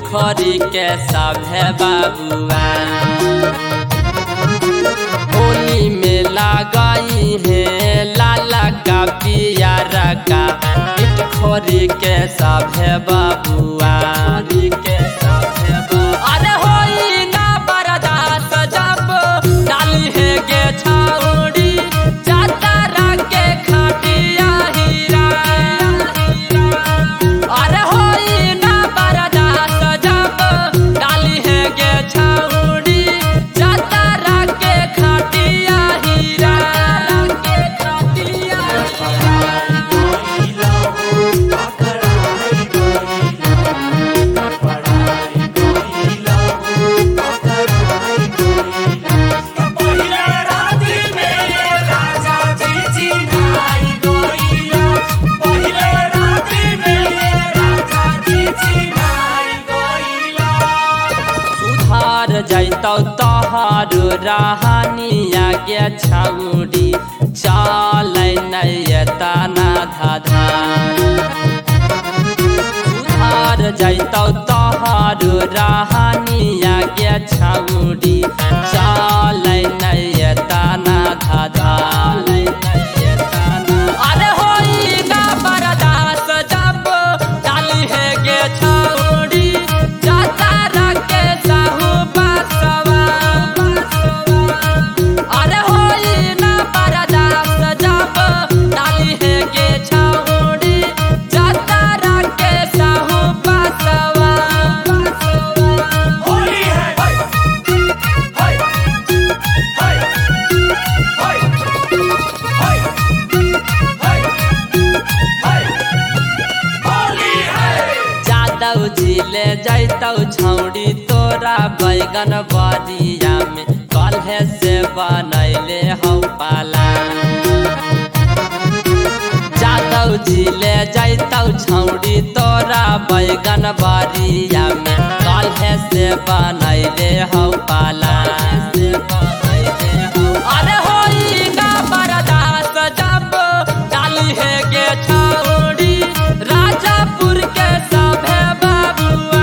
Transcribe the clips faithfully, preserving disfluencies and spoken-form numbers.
पोखरी के सभे बाबुआ होली में लगाई है लाला का पियारा का पोखरी के सभे बाबुआ के सभे अरे होई ना बर्दाश्त जब डाली है गे छौड़ी चादरा के खटिया हीरा अरे होई ना बर्दाश्त जब डाली है गे छौड़ी चादरा के खटिया हीरा के खटिया जैतौ तोहर राहनिया के छौड़ी चल नहीं तना धाधार सुधार जैतौ तोहर राहनिया के छौड़ी चल नहीं तना धाधार अरे होई ना बर्दाश्त जब डाली है गे छौड़ी चादरा के साहू अरे होई ना बर्दाश्त जब डाली है गे छौड़ी चादरा के साहू बसवा होली है हाय हाय हाय हाय हाय हाय होली है जादव जिले जैतौ छौड़ी तोरा बैगन बारिया में कल्हे से बनैले हौ पाला जादव जिले जैतौ छौड़ी तोरा बैगन बारिया में कल्हे से बनैले हौ पाला अरे होई ना बर्दाश्त जब डाली है गे छौड़ी राजापुर के सभे बाबुआ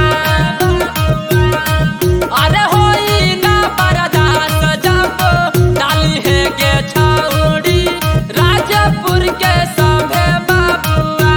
अरे होई ना बर्दाश्त जब डाली है गे छौड़ी राजापुर के सभे बाबुआ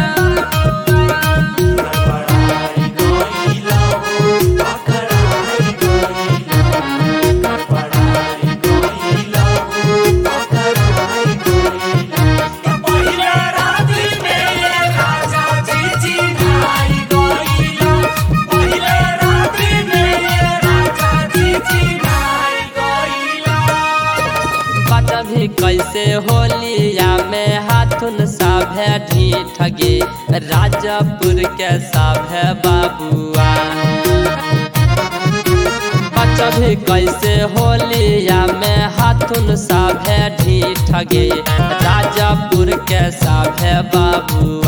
भी कैसे होलिया में हाथुन सभे ढीठ गे राजापुर के सभे बाबुआ भी कैसे होलिया में हाथुन सभे ढीठ गे राजापुर के सभे बाबुआ।